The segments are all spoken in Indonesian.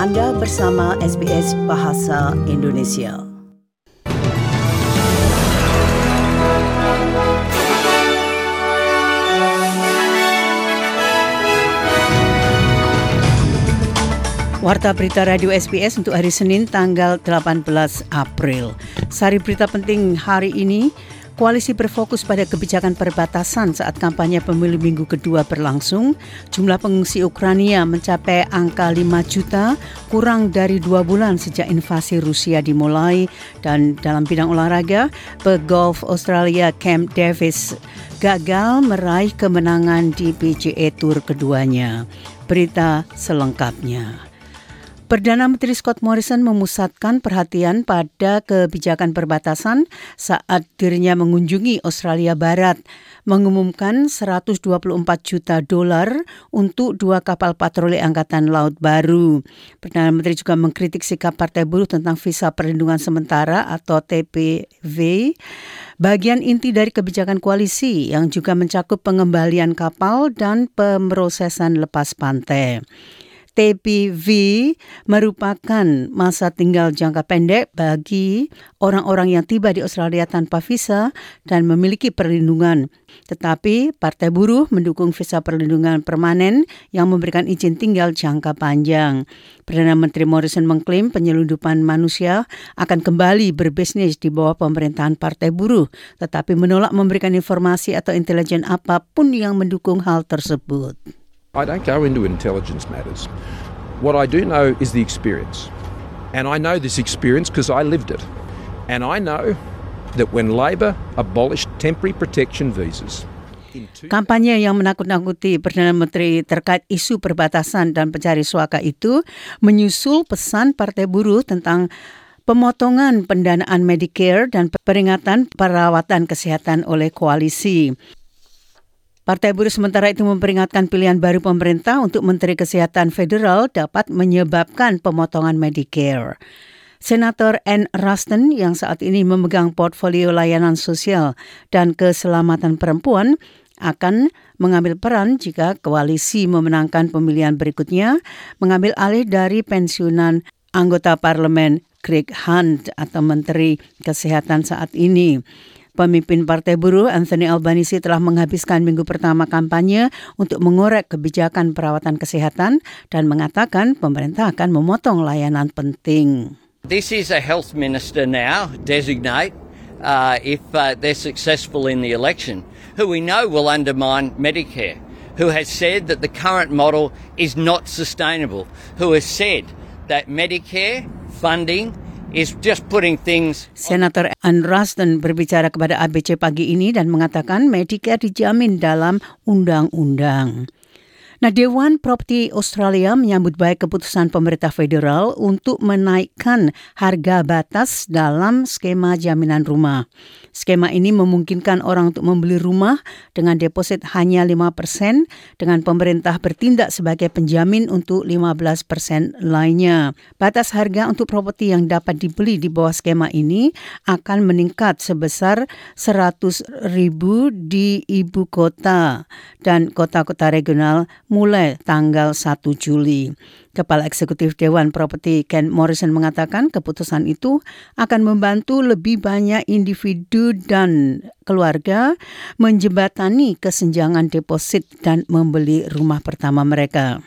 Anda bersama SBS Bahasa Indonesia. Warta berita Radio SBS untuk hari Senin tanggal 18 April. Sari berita penting hari ini, koalisi berfokus pada kebijakan perbatasan saat kampanye pemilu minggu kedua berlangsung. Jumlah pengungsi Ukraina mencapai angka 5 juta, kurang dari 2 bulan sejak invasi Rusia dimulai. Dan dalam bidang olahraga, pegolf Australia Cam Davis gagal meraih kemenangan di PGA Tour keduanya. Berita selengkapnya. Perdana Menteri Scott Morrison memusatkan perhatian pada kebijakan perbatasan saat dirinya mengunjungi Australia Barat, mengumumkan $124 juta untuk 2 kapal patroli Angkatan Laut baru. Perdana Menteri juga mengkritik sikap Partai Buruh tentang visa perlindungan sementara atau TPV, bagian inti dari kebijakan koalisi yang juga mencakup pengembalian kapal dan pemrosesan lepas pantai. TPV merupakan masa tinggal jangka pendek bagi orang-orang yang tiba di Australia tanpa visa dan memiliki perlindungan. Tetapi Partai Buruh mendukung visa perlindungan permanen yang memberikan izin tinggal jangka panjang. Perdana Menteri Morrison mengklaim penyelundupan manusia akan kembali berbisnis di bawah pemerintahan Partai Buruh, tetapi menolak memberikan informasi atau intelijen apapun yang mendukung hal tersebut. I don't go into intelligence matters. What I do know is the experience. And I know this experience because I lived it. And I know that when Labor abolished temporary protection visas, kampanye yang menakut-nakuti Perdana Menteri terkait isu perbatasan dan pencari suaka itu menyusul pesan Partai Buruh tentang pemotongan pendanaan Medicare dan peringatan perawatan kesehatan oleh koalisi. Partai Buruh sementara itu memperingatkan pilihan baru pemerintah untuk Menteri Kesehatan Federal dapat menyebabkan pemotongan Medicare. Senator Ann Ruston yang saat ini memegang portfolio layanan sosial dan keselamatan perempuan akan mengambil peran jika koalisi memenangkan pemilihan berikutnya, mengambil alih dari pensiunan anggota parlemen Greg Hunt atau Menteri Kesehatan saat ini. Pemimpin Partai Buruh Anthony Albanese telah menghabiskan minggu pertama kampanye untuk mengorek kebijakan perawatan kesehatan dan mengatakan pemerintah akan memotong layanan penting. This is a health minister now, designate, if they're successful in the election, who we know will undermine Medicare, who has said that the current model is not sustainable, who has said that Medicare funding is just putting things. Senator Ann Ruston berbicara kepada ABC pagi ini dan mengatakan Medicare dijamin dalam undang-undang. Nah, Dewan Properti Australia menyambut baik keputusan pemerintah federal untuk menaikkan harga batas dalam skema jaminan rumah. Skema ini memungkinkan orang untuk membeli rumah dengan deposit hanya 5% dengan pemerintah bertindak sebagai penjamin untuk 15% lainnya. Batas harga untuk properti yang dapat dibeli di bawah skema ini akan meningkat sebesar 100,000 di ibu kota dan kota-kota regional mulai tanggal 1 Juli. Kepala Eksekutif Dewan Properti Ken Morrison mengatakan keputusan itu akan membantu lebih banyak individu dan keluarga menjembatani kesenjangan deposit dan membeli rumah pertama mereka.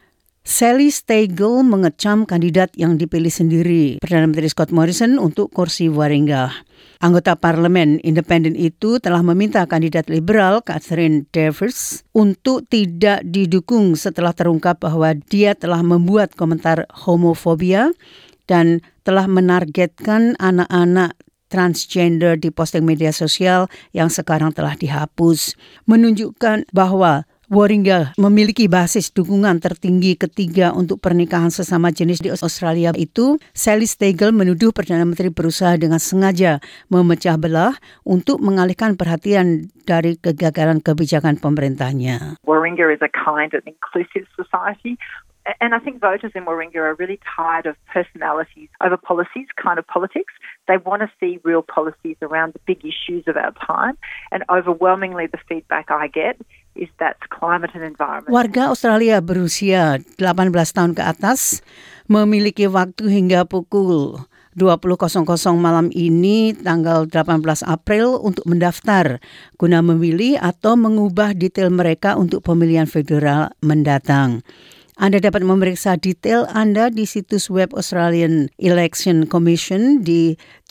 Sally Steigle mengecam kandidat yang dipilih sendiri, Perdana Menteri Scott Morrison, untuk kursi Warringah. Anggota parlemen independen itu telah meminta kandidat liberal Catherine Davis untuk tidak didukung setelah terungkap bahwa dia telah membuat komentar homofobia dan telah menargetkan anak-anak transgender di posting media sosial yang sekarang telah dihapus, menunjukkan bahwa Warringah memiliki basis dukungan tertinggi ketiga untuk pernikahan sesama jenis di Australia itu. Sally Steigle menuduh Perdana Menteri berusaha dengan sengaja memecah belah untuk mengalihkan perhatian dari kegagalan kebijakan pemerintahnya. Warringah is a kind and inclusive society. And I think voters in Warringah are really tired of personalities over policies, kind of politics. They want to see real policies around the big issues of our time. And overwhelmingly the feedback I get is that's climate and environment. Warga Australia berusia 18 tahun ke atas memiliki waktu hingga pukul 20.00 malam ini tanggal 18 April untuk mendaftar guna memilih atau mengubah detail mereka untuk pemilihan federal mendatang. Anda dapat memeriksa detail Anda di situs web Australian Election Commission di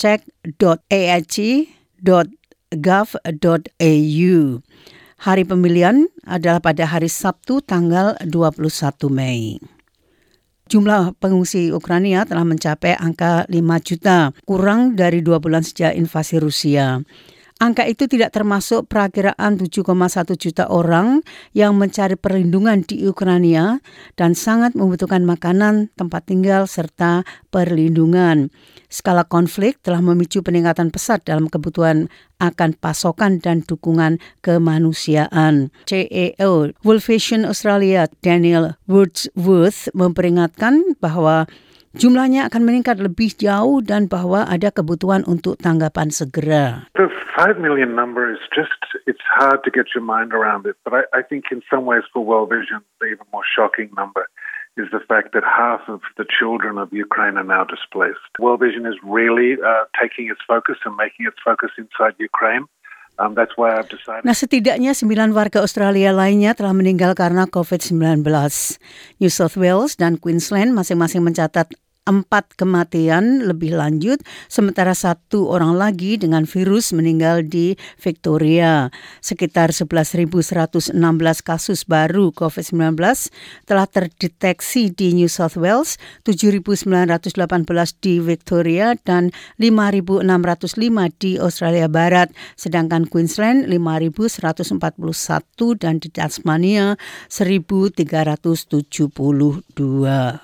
check.aec.gov.au. Hari pemilihan adalah pada hari Sabtu tanggal 21 Mei. Jumlah pengungsi Ukraina telah mencapai angka 5 juta, kurang dari 2 bulan sejak invasi Rusia. Angka itu tidak termasuk perakiraan 7,1 juta orang yang mencari perlindungan di Ukraina dan sangat membutuhkan makanan, tempat tinggal, serta perlindungan. Skala konflik telah memicu peningkatan pesat dalam kebutuhan akan pasokan dan dukungan kemanusiaan. CEO World Vision Australia Daniel Wordsworth memperingatkan bahwa jumlahnya akan meningkat lebih jauh dan bahwa ada kebutuhan untuk tanggapan segera. The 5 million number is it's hard to get your mind around it. But I think in some ways for World Vision, the even more shocking number is the fact that half of the children of Ukraine are now displaced. World Vision is really taking its focus and making its focus inside Ukraine. That's why I've decided. Nah, setidaknya 9 warga Australia lainnya telah meninggal karena COVID-19. New South Wales dan Queensland masing-masing mencatat 4 kematian lebih lanjut, sementara 1 orang lagi dengan virus meninggal di Victoria. Sekitar 11.116 kasus baru COVID-19 telah terdeteksi di New South Wales, 7.918 di Victoria, dan 5.605 di Australia Barat, sedangkan Queensland 5.141 dan di Tasmania 1.372.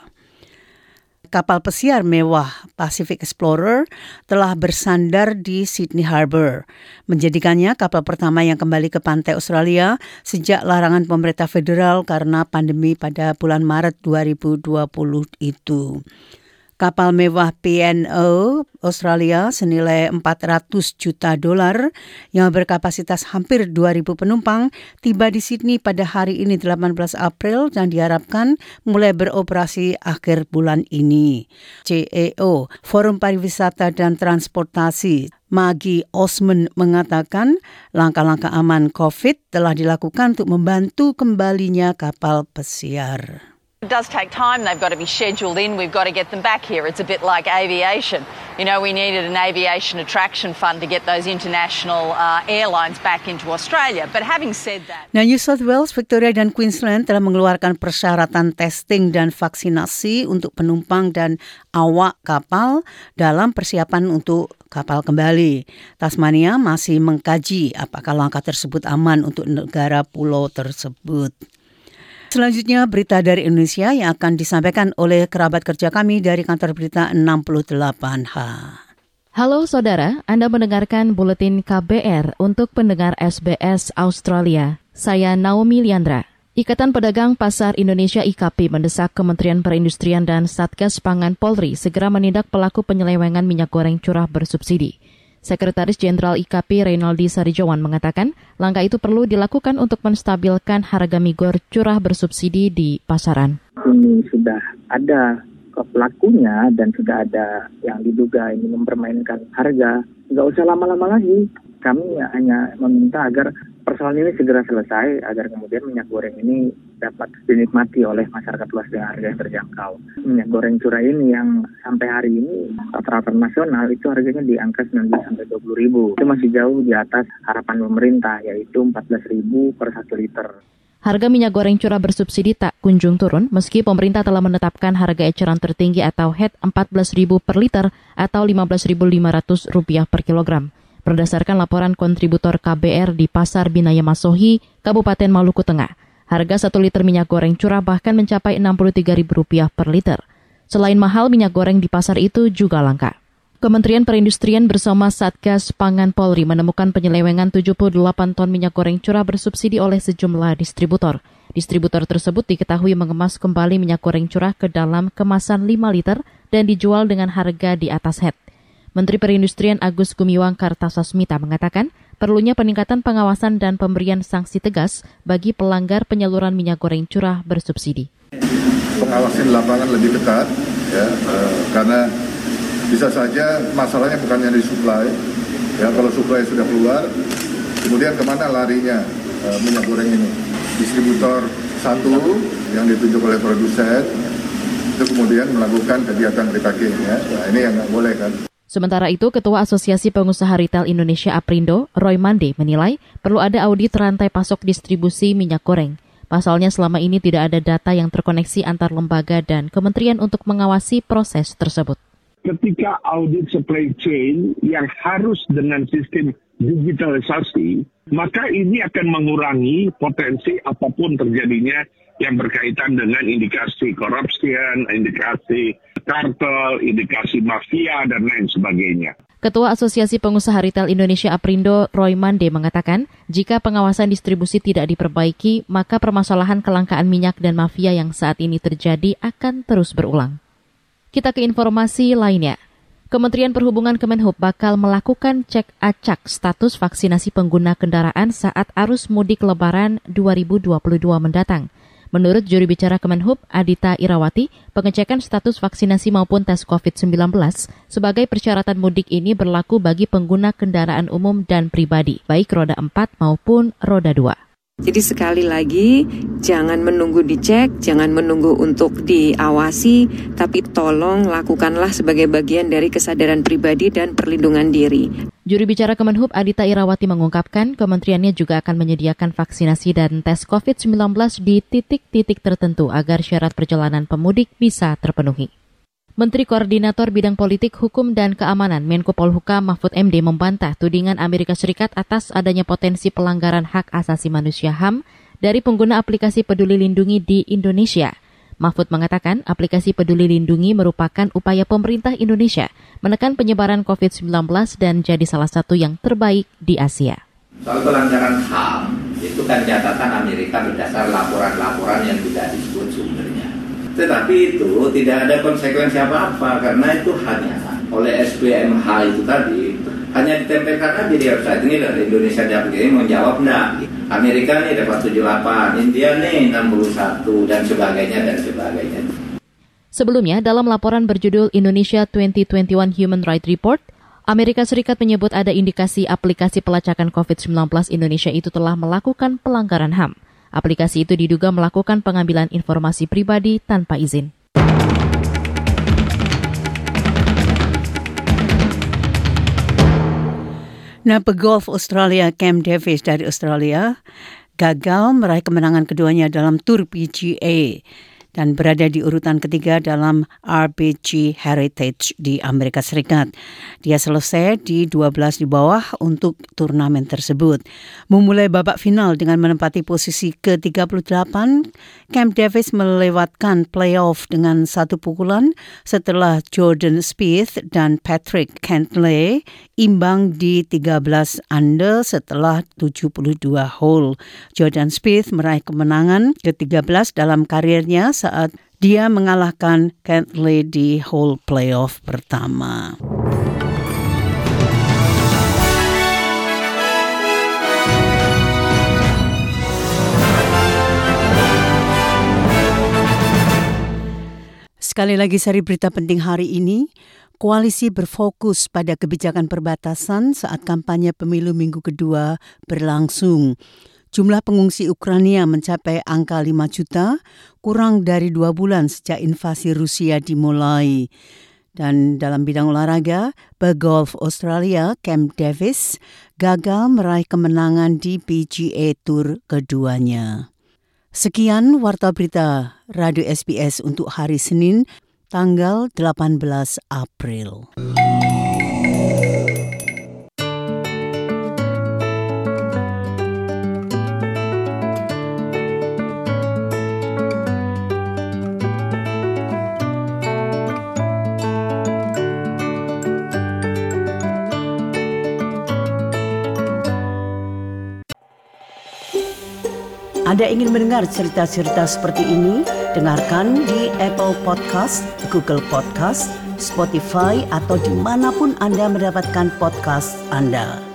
Kapal pesiar mewah Pacific Explorer telah bersandar di Sydney Harbour, menjadikannya kapal pertama yang kembali ke pantai Australia sejak larangan pemerintah federal karena pandemi pada bulan Maret 2020 itu. Kapal mewah P&O Australia senilai $400 juta yang berkapasitas hampir 2.000 penumpang tiba di Sydney pada hari ini 18 April dan diharapkan mulai beroperasi akhir bulan ini. CEO Forum Pariwisata dan Transportasi Maggie Osman mengatakan langkah-langkah aman COVID telah dilakukan untuk membantu kembalinya kapal pesiar. It does take time. They've got to be scheduled in. We've got to get them back here. It's a bit like aviation. You know, we needed an aviation attraction fund to get those international airlines back into Australia. But having said that... Nah, New South Wales, Victoria, dan Queensland telah mengeluarkan persyaratan testing dan vaksinasi untuk penumpang dan awak kapal dalam persiapan untuk kapal kembali. Tasmania masih mengkaji apakah langkah tersebut aman untuk negara pulau tersebut. Selanjutnya berita dari Indonesia yang akan disampaikan oleh kerabat kerja kami dari kantor berita 68H. Halo saudara, Anda mendengarkan Buletin KBR untuk pendengar SBS Australia. Saya Naomi Liandra. Ikatan Pedagang Pasar Indonesia IKP mendesak Kementerian Perindustrian dan Satgas Pangan Polri segera menindak pelaku penyelewengan minyak goreng curah bersubsidi. Sekretaris Jenderal IKP Reynaldi Sarijawan mengatakan langkah itu perlu dilakukan untuk menstabilkan harga migor curah bersubsidi di pasaran. Ini sudah ada pelakunya dan sudah ada yang diduga ini mempermainkan harga. Nggak usah lama-lama lagi. Kami hanya meminta agar persoalan ini segera selesai agar kemudian minyak goreng ini dapat dinikmati oleh masyarakat luas dengan harga yang terjangkau. Minyak goreng curah ini yang sampai hari ini rata-rata nasional itu harganya di angka 19-20 ribu. Itu masih jauh di atas harapan pemerintah yaitu 14.000 per 1 liter. Harga minyak goreng curah bersubsidi tak kunjung turun meski pemerintah telah menetapkan harga eceran tertinggi atau HET 14.000 per liter atau Rp15.500 per kilogram. Berdasarkan laporan kontributor KBR di Pasar Binaya Masohi, Kabupaten Maluku Tengah, harga 1 liter minyak goreng curah bahkan mencapai Rp63.000 per liter. Selain mahal, minyak goreng di pasar itu juga langka. Kementerian Perindustrian bersama Satgas Pangan Polri menemukan penyelewengan 78 ton minyak goreng curah bersubsidi oleh sejumlah distributor. Distributor tersebut diketahui mengemas kembali minyak goreng curah ke dalam kemasan 5 liter dan dijual dengan harga di atas HET. Menteri Perindustrian Agus Gumiwang Kartasasmita mengatakan perlunya peningkatan pengawasan dan pemberian sanksi tegas bagi pelanggar penyaluran minyak goreng curah bersubsidi. Pengawasan di lapangan lebih ketat ya, karena bisa saja masalahnya bukannya di supply, ya kalau supply sudah keluar, kemudian kemana larinya minyak goreng ini? Distributor satu yang ditunjuk oleh produsen itu kemudian melakukan kegiatan repacking, ya. Nah, ini yang nggak boleh kan. Sementara itu, Ketua Asosiasi Pengusaha Retail Indonesia Aprindo, Roy Mande, menilai perlu ada audit rantai pasok distribusi minyak goreng. Pasalnya selama ini tidak ada data yang terkoneksi antar lembaga dan kementerian untuk mengawasi proses tersebut. Ketika audit supply chain yang harus dengan sistem digitalisasi, maka ini akan mengurangi potensi apapun terjadinya yang berkaitan dengan indikasi corruption, indikasi kartel, indikasi mafia, dan lain sebagainya. Ketua Asosiasi Pengusaha Retail Indonesia Aprindo, Roy Mande, mengatakan jika pengawasan distribusi tidak diperbaiki, maka permasalahan kelangkaan minyak dan mafia yang saat ini terjadi akan terus berulang. Kita ke informasi lainnya. Kementerian Perhubungan Kemenhub bakal melakukan cek acak status vaksinasi pengguna kendaraan saat arus mudik Lebaran 2022 mendatang. Menurut juru bicara Kemenhub, Adita Irawati, pengecekan status vaksinasi maupun tes COVID-19 sebagai persyaratan mudik ini berlaku bagi pengguna kendaraan umum dan pribadi, baik roda 4 maupun roda 2. Jadi sekali lagi, jangan menunggu dicek, jangan menunggu untuk diawasi, tapi tolong lakukanlah sebagai bagian dari kesadaran pribadi dan perlindungan diri. Juru bicara Kemenhub Adita Irawati mengungkapkan kementeriannya juga akan menyediakan vaksinasi dan tes COVID-19 di titik-titik tertentu agar syarat perjalanan pemudik bisa terpenuhi. Menteri Koordinator Bidang Politik, Hukum, dan Keamanan Menko Polhukam Mahfud MD membantah tudingan Amerika Serikat atas adanya potensi pelanggaran hak asasi manusia HAM dari pengguna aplikasi Peduli Lindungi di Indonesia. Mahfud mengatakan aplikasi Peduli Lindungi merupakan upaya pemerintah Indonesia menekan penyebaran COVID-19 dan jadi salah satu yang terbaik di Asia. Soal pelanggaran HAM, itu kan catatan Amerika berdasar laporan-laporan yang tidak disebut sumbernya. Tetapi itu tidak ada konsekuensi apa-apa karena itu hanya oleh SPMH itu tadi hanya ditempelkan aja di website ini dari Indonesia ini menjawab enggak. Amerika nih dapat 78, India nih 61 dan sebagainya. Sebelumnya dalam laporan berjudul Indonesia 2021 Human Rights Report, Amerika Serikat menyebut ada indikasi aplikasi pelacakan COVID-19 Indonesia itu telah melakukan pelanggaran HAM. Aplikasi itu diduga melakukan pengambilan informasi pribadi tanpa izin. Nah, pegolf Australia Cam Davis dari Australia gagal meraih kemenangan keduanya dalam Tour PGA dan berada di urutan ketiga dalam RBG Heritage di Amerika Serikat. Dia selesai di 12 di bawah untuk turnamen tersebut. Memulai babak final dengan menempati posisi ke-38, Cam Davis melewatkan playoff dengan 1 pukulan setelah Jordan Spieth dan Patrick Cantlay imbang di 13 under setelah 72 hole. Jordan Spieth meraih kemenangan ke-13 dalam karirnya saat dia mengalahkan Cantlay di hole playoff pertama. Sekali lagi sari berita penting hari ini. Koalisi berfokus pada kebijakan perbatasan saat kampanye pemilu minggu kedua berlangsung. Jumlah pengungsi Ukraina mencapai angka 5 juta, kurang dari 2 bulan sejak invasi Rusia dimulai. Dan dalam bidang olahraga, pegolf Australia Cam Davis gagal meraih kemenangan di PGA Tour keduanya. Sekian Warta Berita Radio SBS untuk hari Senin, tanggal 18 April. Anda ingin mendengar cerita-cerita seperti ini? Dengarkan di Apple Podcast, Google Podcast, Spotify, atau dimanapun Anda mendapatkan podcast Anda.